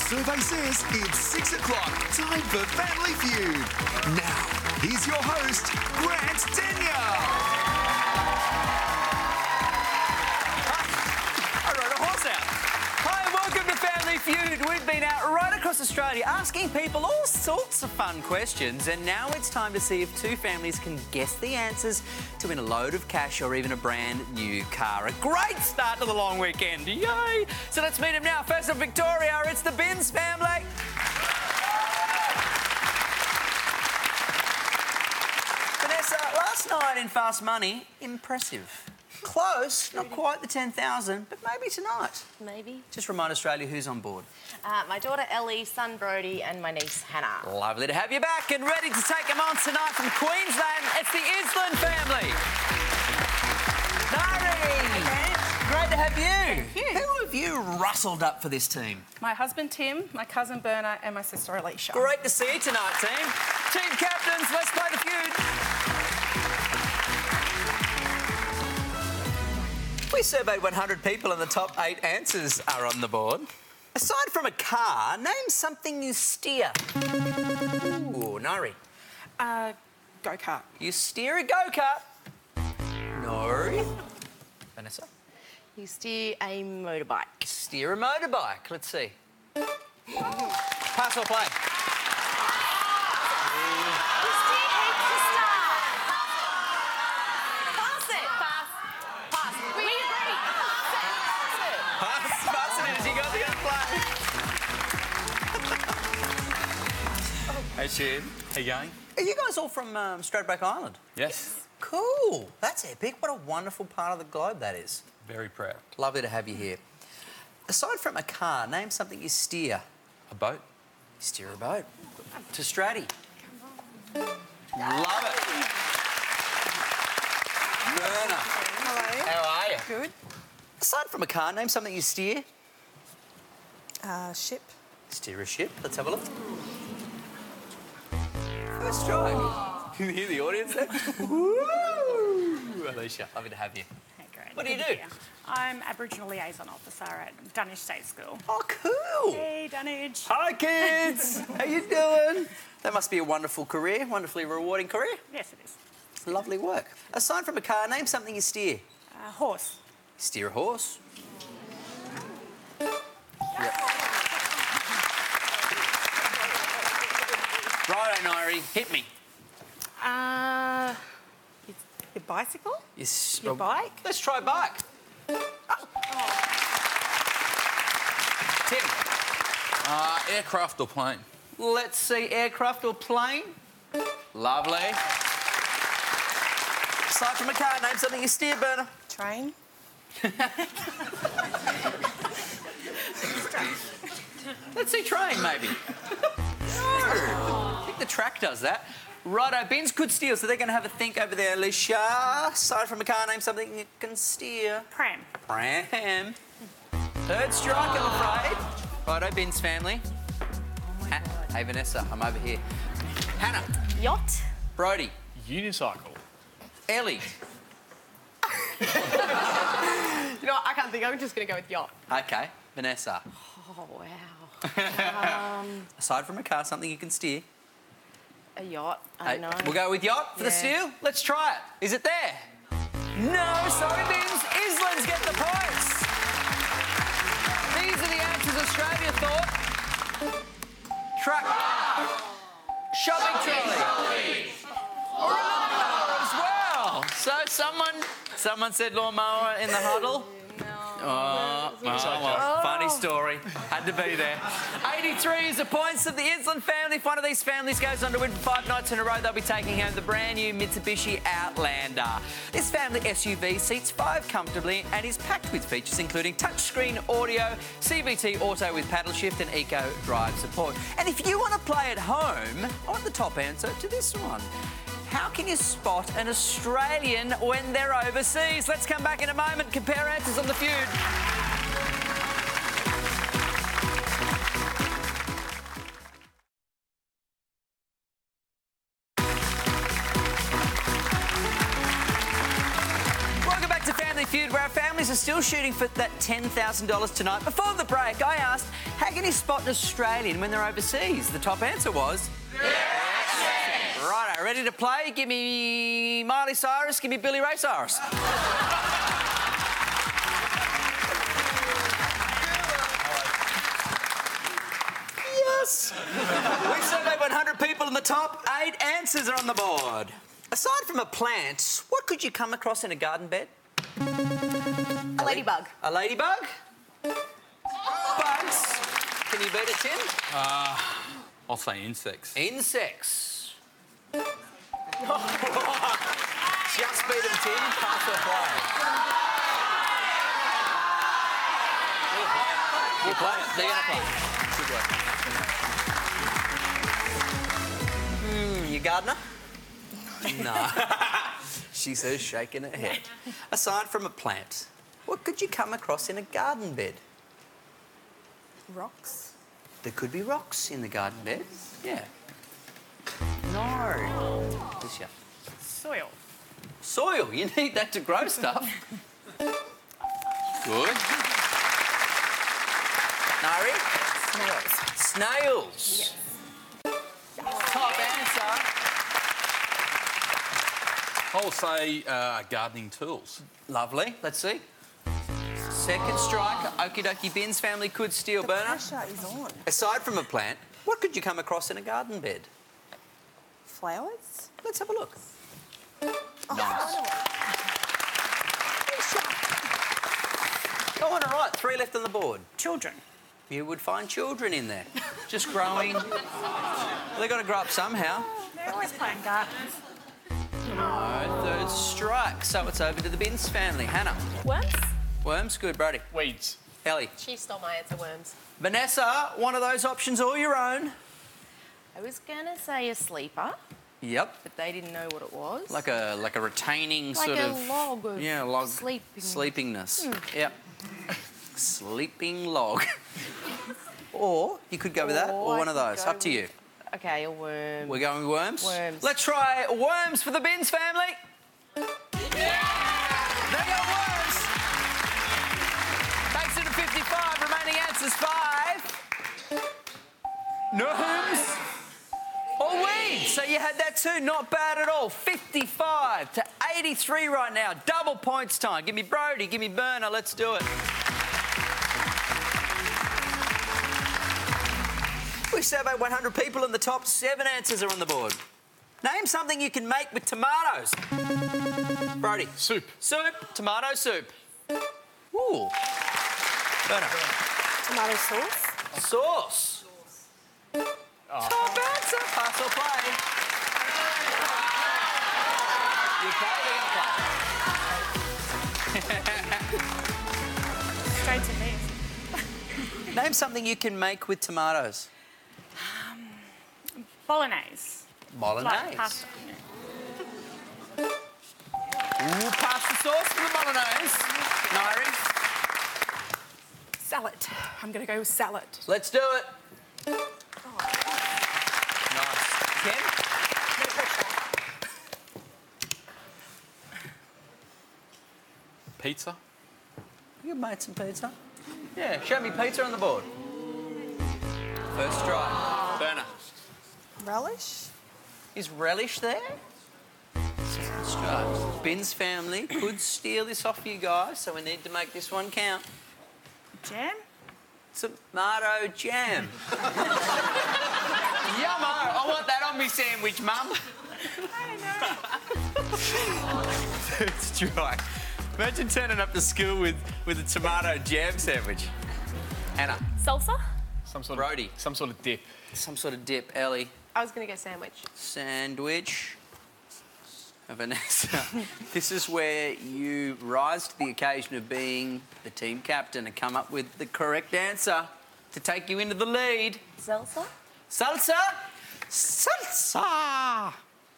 survey says it's 6 o'clock. Time for Family Feud. Now, here's your host, Grant Denyer. I rode a horse out. Hi, and welcome to Family Feud. We've been out right across Australia asking people all sorts of fun questions, and now it's time to see if two families can guess the answers to win a load of cash or even a brand new car. A great start to the long weekend. Yay! So let's meet them now. First up, Victoria, it's the Binns family. Vanessa, last night in Fast Money, impressive. Close, not quite the 10,000, but maybe tonight. Maybe. Just remind Australia who's on board. My daughter Ellie, son Brody, and my niece Hannah. Lovely to have you back and ready to take them on tonight from Queensland. It's the Island family. Nari! Great to have you. Thank you. Who have you rustled up for this team? My husband Tim, my cousin Berna, and my sister Alicia. Great to see you tonight, team. Team captains, let's play the feud. We surveyed 100 people and the top 8 answers are on the board. Aside from a car, name something you steer. Ooh, Nari. Go-kart. You steer a go-kart. Nari. Vanessa. You steer a motorbike. Steer a motorbike. Let's see. Pass or play? You steer a pista. Pass it. Pass. Pass. We agree. Pass it in as you got the play. Hey, Sid. How you going? Are you guys all from Stradbroke Island? Yes. Cool. That's epic. What a wonderful part of the globe that is. Very proud. Lovely to have you here. Aside from a car, name something you steer. A boat? You steer a boat. To Stratty. Love it. Berna. Hello. How are you? Good. Aside from a car, name something you steer. Ship. Steer a ship. Let's have a look. First try. Can you hear the audience there? Woo! Alicia, lovely to have you. Hey, great. What do you Good do? to be here. I'm Aboriginal Liaison Officer at Dunwich State School. Oh, cool. Hey, Dunwich. Hi, kids. How you doing? That must be a wonderful career, wonderfully rewarding career. Yes, it is. Lovely work. Aside from a car, name something you steer. Horse. Steer a horse. Yep. Righto, Nairi, hit me. Your bicycle? Yes. Your bike? Let's try bike. Tim. Aircraft or plane? Let's see, aircraft or plane. Lovely. Aside from a car, name something you steer, Berna. Train? Let's see, train, maybe. No. I think the track does that. Righto, Binns could steer, so they're going to have a think over there. Alicia, aside from a car, name something you can steer. Pram. Pram. Third strike, I'm afraid. Righto, Binns family. Hey, Vanessa, I'm over here. Hannah. Yacht. Brody. Unicycle. Ellie. You know what? I can't think. I'm just going to go with yacht. Okay. Vanessa. Oh, wow. Aside from a car, something you can steer. A yacht. I don't know. We'll go with yacht for the Yeah. steal. Let's try it. Is it there? No, sorry, Binns. Islands get the points. These are the answers Australia thought. Truck. Shopping trolley. Lawnmower as well. So someone said lawnmower in the huddle. Oh, well, funny story. Had to be there. 83 is the points of the Island family. If one of these families goes on to win for 5 nights in a row, they'll be taking home the brand new Mitsubishi Outlander. This family SUV seats 5 comfortably and is packed with features including touchscreen audio, CVT auto with paddle shift and eco drive support. And if you want to play at home, I want the top answer to this one. How can you spot an Australian when they're overseas? Let's come back in a moment, compare answers on the feud. Welcome back to Family Feud, where our families are still shooting for that $10,000 tonight. Before the break, I asked, how can you spot an Australian when they're overseas? The top answer was... Yes! Righto, ready to play? Give me Miley Cyrus, give me Billy Ray Cyrus. Yes! We've surveyed 100 people in the top. 8 answers are on the board. Aside from a plant, what could you come across in a garden bed? A ladybug. A ladybug? Bugs. Can you beat it, Tim? I'll say insects. Insects. Just beat him, Tim. Pass or play? You play? They're going to play. Good work. You gardener? No. She says, shaking her head. Aside from a plant, what could you come across in a garden bed? Rocks. There could be rocks in the garden bed. Yeah. No. Alicia. Soil. Soil. You need that to grow stuff. Good. Nari? Snails. Snails. Top answer. I'll say gardening tools. Lovely. Let's see. Second strike. Okie dokie Bins family could steal burner. Pressure is on. Aside from a plant, what could you come across in a garden bed? Flowers. Let's have a look. Nice. Go on, all right. 3 left on the board. Children. You would find children in there, just growing. They've got to grow up somehow. They're always playing gardens. No, third strike. So it's over to the Bins family. Hannah. Worms? Worms, good. Brody. Weeds. Ellie. She stole my answer, worms. Vanessa, one of those options all your own. I was going to say a sleeper, Yep. but they didn't know what it was. Like a retaining Like sort a of... log of log. sleeping. Sleepingness. Yep. Sleeping log. Or you could go with that, or I one of could those. go Up to you. with- Okay, a worm. We're going with worms? Worms. Let's try worms for the Bins family. They got worms. Takes it to 55. Remaining answers 5. Gnomes or weeds. So you had that too. Not bad at all. 55 to 83 right now. Double points time. Give me Brody. Give me Burner. Let's do it. We surveyed 100 people in the top. 7 answers are on the board. Name something you can make with tomatoes. Brody. Soup. Soup. Tomato soup. Ooh. Burner. Tomato sauce. Sauce. Top answer. Pass or play. You play, we're going to play. Straight to me. Name something you can make with tomatoes. Bolognese. Bolognese. Like pasta. Ooh, pass the sauce for the bolognese. Nairi. Salad. I'm going to go with salad. Let's do it. Nice. Ken? Pizza. You made some pizza? Yeah, show me pizza on the board. First strike. Burner. Relish. Is relish there? Second strike. Ben's family could steal this off you guys, so we need to make this one count. Jam. Tomato jam. Yummo! I want that on me sandwich, Mum. Third strike. Imagine turning up to school with a tomato jam sandwich. Anna. Salsa. Some sort Brody. of some sort of dip. Some sort of dip. Ellie. I was going to go sandwich. Sandwich. Vanessa. This is where you rise to the occasion of being the team captain and come up with the correct answer to take you into the lead. Salsa? Salsa. Salsa.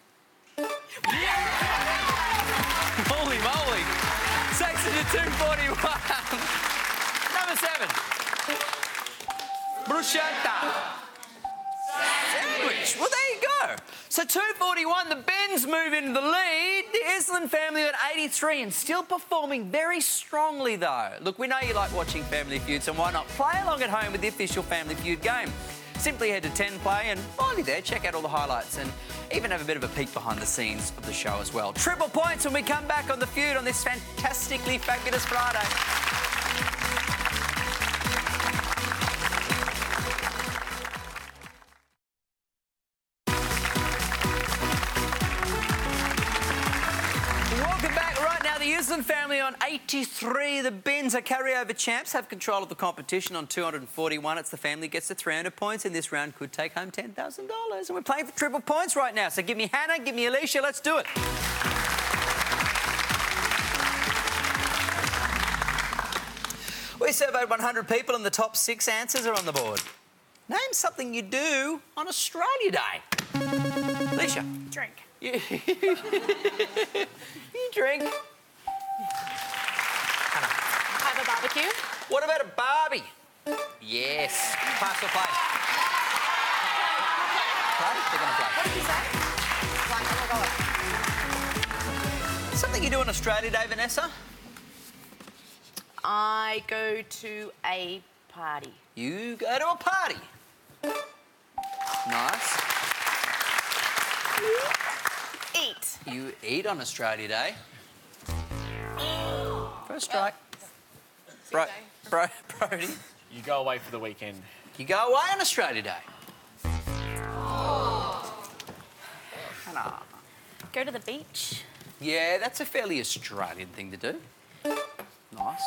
Holy moly. Takes it to 241. Number 7. Bruschetta. Sandwich. Well, there you go. go. So 241, the Bins move into the lead. The Island family at 83 and still performing very strongly, though. Look, we know you like watching Family Feud, so why not play along at home with the official Family Feud game? Simply head to 10 Play and while you're there, check out all the highlights and even have a bit of a peek behind the scenes of the show as well. Triple points when we come back on The Feud on this fantastically fabulous Friday. Welcome back. Right now, the Island family on 83. The Bins are carryover champs, have control of the competition on 241. It's the family gets to 300 points, and this round could take home $10,000. And we're playing for triple points right now. So give me Hannah, give me Alicia. Let's do it. We surveyed 100 people, and the top 6 answers are on the board. Name something you do on Australia Day. Alicia. Drink. You drink. Have a barbecue. What about a Barbie? Yes. Pass or play? Play? They're going to play. What did you say? Like, oh my God. Something you do on Australia Day, Vanessa? I go to a party. You go to a party. Nice. Eat. You eat on Australia Day. First strike. Brody. You go away for the weekend. You go away on Australia Day. Hannah. Go to the beach. Yeah, that's a fairly Australian thing to do. Nice.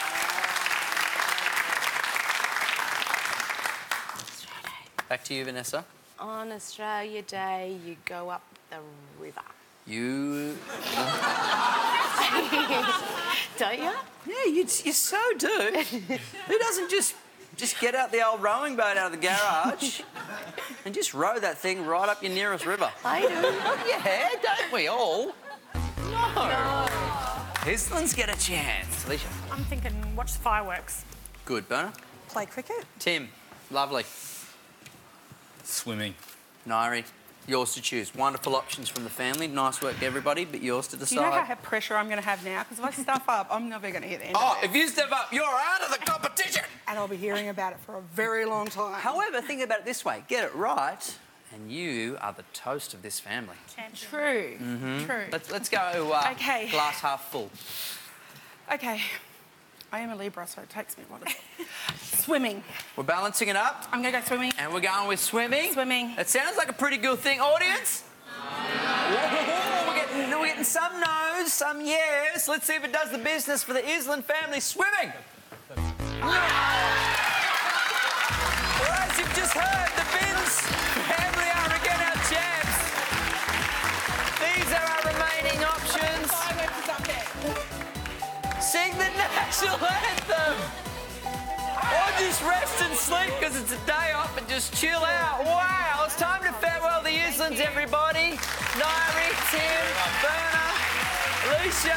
Back to you, Vanessa. On Australia Day, you go up the river. You... Don't you? Yeah, you so do. Who doesn't just get out the old rowing boat out of the garage and just row that thing right up your nearest river? I do. Yeah, don't we all? No. Islands get a chance. Alicia. I'm thinking watch the fireworks. Good, Berna. Play cricket. Tim. Lovely. Swimming. Nairi. Yours to choose. Wonderful options from the family. Nice work, everybody, but yours to decide. Do you know how pressure I'm going to have now? Because if I stuff up, I'm never going to hit the end Oh, of it. if you step up, you're out of the competition. And I'll be hearing about it for a very long time. However, think about it this way. Get it right, and you are the toast of this family. True. True. Let's go Okay. glass half full. Okay. I am a Libra, so it takes me a while to... Swimming. We're balancing it up, I'm going to go swimming. and we're going with swimming. Swimming. It sounds like a pretty good thing. Audience? We're getting some no's, some yes. Let's see if it does the business for the Island family. Swimming. Well, as you've just heard, the Bins family are again our champs. These are our remaining options. Sing the national anthem. Or just rest and sleep because it's a day off and just chill out. Wow, it's time to farewell the Islands, everybody. Nairi, Tim, Berna, Alicia.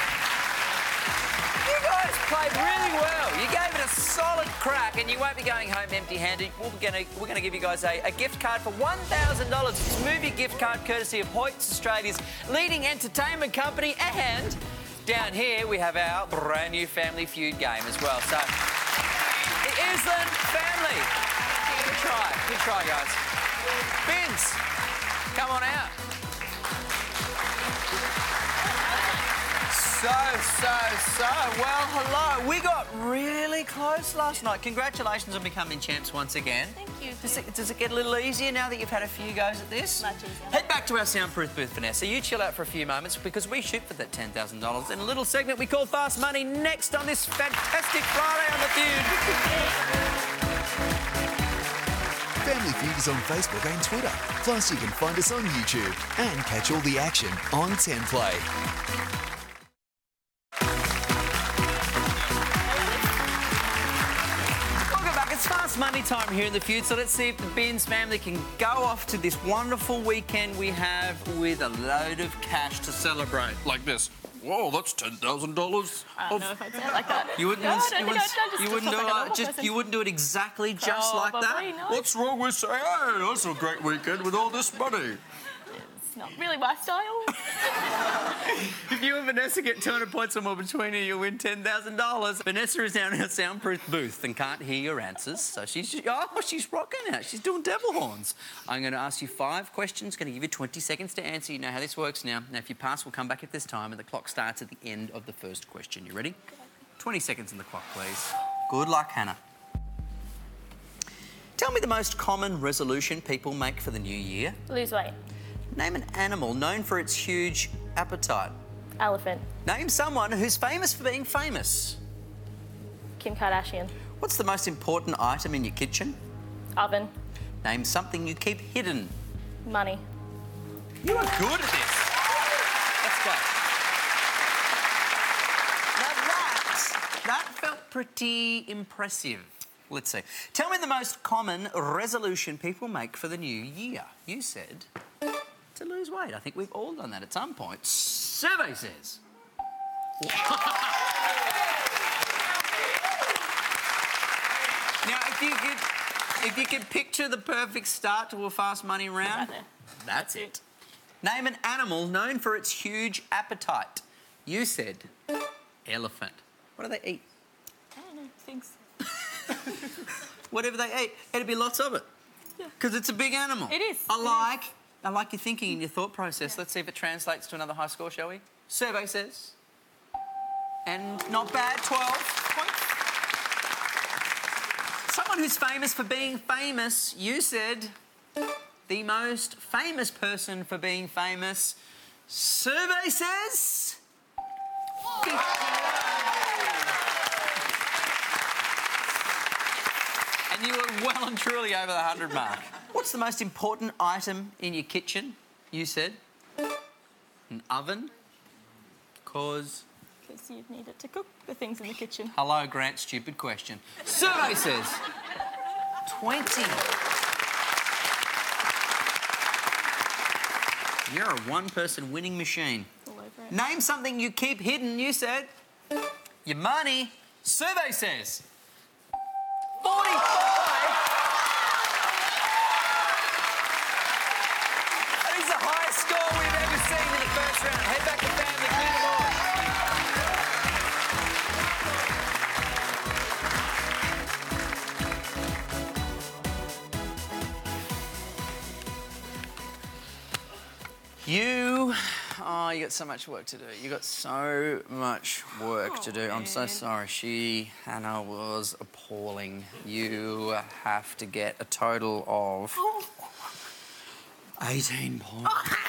You guys played really well. You gave it a solid crack and you won't be going home empty-handed. We're gonna give you guys a gift card for $1,000. It's a movie gift card courtesy of Hoyts, Australia's leading entertainment company, and down here we have our brand new Family Feud game as well. So, the Island family. Good try, guys. Bins, come on out. So. Well, hello. We got really close last night. Congratulations on becoming champs once again. Thank you. Does it get a little easier now that you've had a few goes at this? Much easier. Head back to our soundproof booth, Vanessa. You chill out for a few moments because we shoot for that $10,000 in a little segment we call Fast Money next on this fantastic Friday on The Feud. Family Feud is on Facebook and Twitter. Plus, you can find us on YouTube and catch all the action on 10 Play. Welcome back. It's Fast Money time here in The Feud, so let's see if the Bins family can go off to this wonderful weekend we have with a load of cash to celebrate. Like this. Whoa, that's $10,000. I don't know if I'd say it like that. You wouldn't. No, I you don't think wouldn't- I'd just you wouldn't look do like a it. normal Just person. you wouldn't do it exactly just like that. Probably not. What's wrong with saying, hey, that's a great weekend with all this money? It's not really my style. If you and Vanessa get 200 points or more between you, you'll win $10,000. Vanessa is now in her soundproof booth and can't hear your answers, so she's rocking out. She's doing devil horns. I'm going to ask you 5 questions. Going to give you 20 seconds to answer. You know how this works now. Now, if you pass, we'll come back at this time, and the clock starts at the end of the first question. You ready? 20 seconds on the clock, please. Good luck, Hannah. Tell me the most common resolution people make for the new year. Lose weight. Name an animal known for its huge appetite. Elephant. Name someone who's famous for being famous. Kim Kardashian. What's the most important item in your kitchen? Oven. Name something you keep hidden. Money. You are good at this. Let's go. Now that felt pretty impressive. Let's see. Tell me the most common resolution people make for the new year. You said to lose weight. I think we've all done that at some point. Survey says. Now, if you could picture the perfect start to a fast money round, Right there. that's it. Name an animal known for its huge appetite. You said elephant. What do they eat? I don't know. Things. Whatever they eat, it'd be lots of it. Because it's a big animal. It is. I like your thinking and your thought process. Let's see if it translates to another high score, shall we? Survey says. And not bad, 12 points. Someone who's famous for being famous, you said the most famous person for being famous. Survey says. And you were well and truly over the 100 mark. What's the most important item in your kitchen? You said an oven. Because you need it to cook the things in the kitchen. Hello, Grant. Stupid question. Survey says 20. You're a one-person winning machine. All over it. Name something you keep hidden. You said your money. Survey says 45. That is the highest score we've ever seen in the first round. Head back to family, clear the board. You got so much work to do. You got so much work to do. I'm so sorry. Hannah was appalling. You have to get a total of 18 points.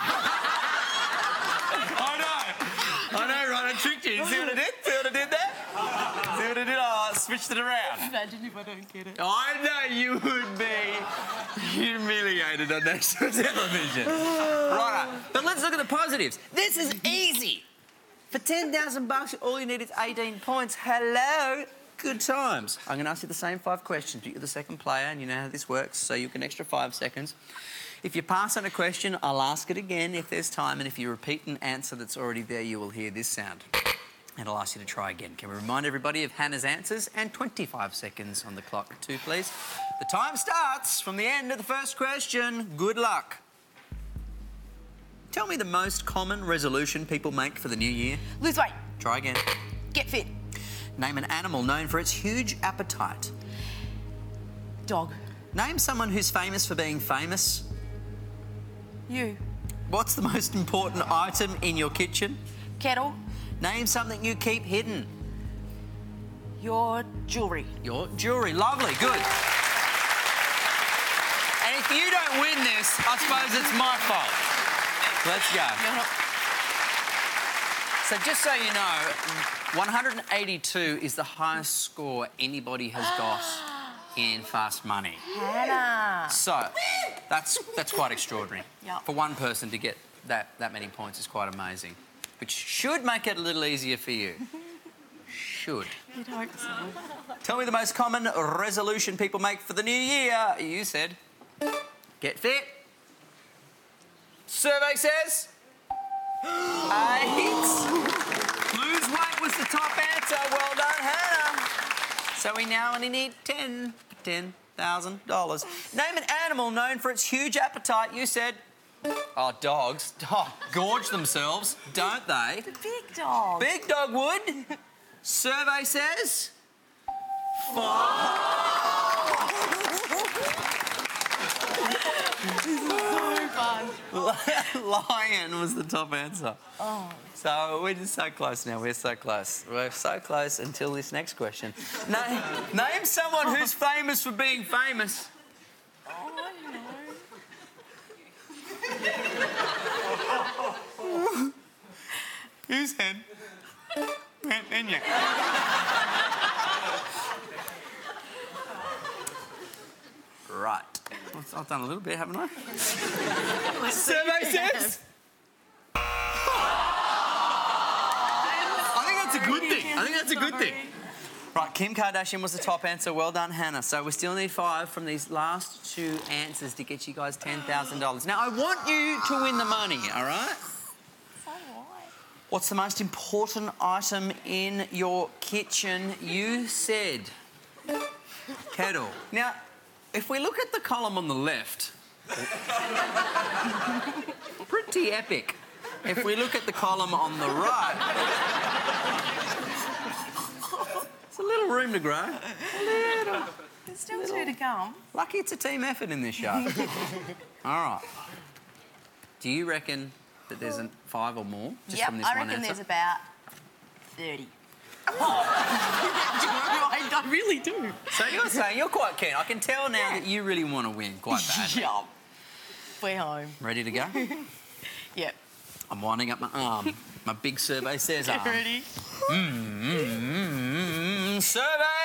I know, right? I tricked you. See what I did? See what I did there? See what I did? Oh, I switched it around. Imagine if I don't get it. I know you would be humiliated on national television. Right, but let's look at the positives. This is easy. For $10,000, all you need is 18 points. Hello. Good times. I'm going to ask you the same 5 questions, but you're the second player and you know how this works, so you get an extra 5 seconds. If you pass on a question, I'll ask it again if there's time, and if you repeat an answer that's already there, you will hear this sound. And I'll ask you to try again. Can we remind everybody of Hannah's answers? And 25 seconds on the clock too, please. The time starts from the end of the first question. Good luck. Tell me the most common resolution people make for the new year. Lose weight. Try again. Get fit. Name an animal known for its huge appetite. Dog. Name someone who's famous for being famous. You. What's the most important item in your kitchen? Kettle. Name something you keep hidden. Your jewellery. Your jewellery. Lovely. Good. And if you don't win this, I suppose it's my fault. Let's go. So just so you know, 182 is the highest score anybody has got in Fast Money. Hannah. So that's quite extraordinary. Yep. For one person to get that many points is quite amazing, which should make it a little easier for you. Should. You'd hope so. Tell me the most common resolution people make for the new year. You said get fit. Survey says 8. the top answer. Well done, Hannah. So we now only need $10,000. Name an animal known for its huge appetite. You said... Oh, dogs. Oh, gorge themselves, don't they? The big dog. Big dog would. Survey says... Lion was the top answer. Oh. So we're just so close now. We're so close. We're so close until this next question. Name someone who's famous for being famous. Oh, I know. Who's head? Enya. Right. I've done a little bit, haven't I? Survey says... I think that's a good thing. I think that's a good thing. Right, Kim Kardashian was the top answer. Well done, Hannah. So we still need 5 from these last 2 answers to get you guys $10,000. Now, I want you to win the money, all right? So what? What's the most important item in your kitchen? You said kettle. Now, if we look at the column on the left, pretty epic. If we look at the column on the right, it's a little room to grow. A little. There's still 2 to come. Lucky it's a team effort in this show. All right. Do you reckon that there's 5 or more just from this I one reckon answer? there's about 30. I really do. So you're saying you're quite keen. I can tell now that you really want to win quite badly. Yup. We're home. Ready to go? Yep. I'm winding up my arm. My big survey says arm. Ready? Survey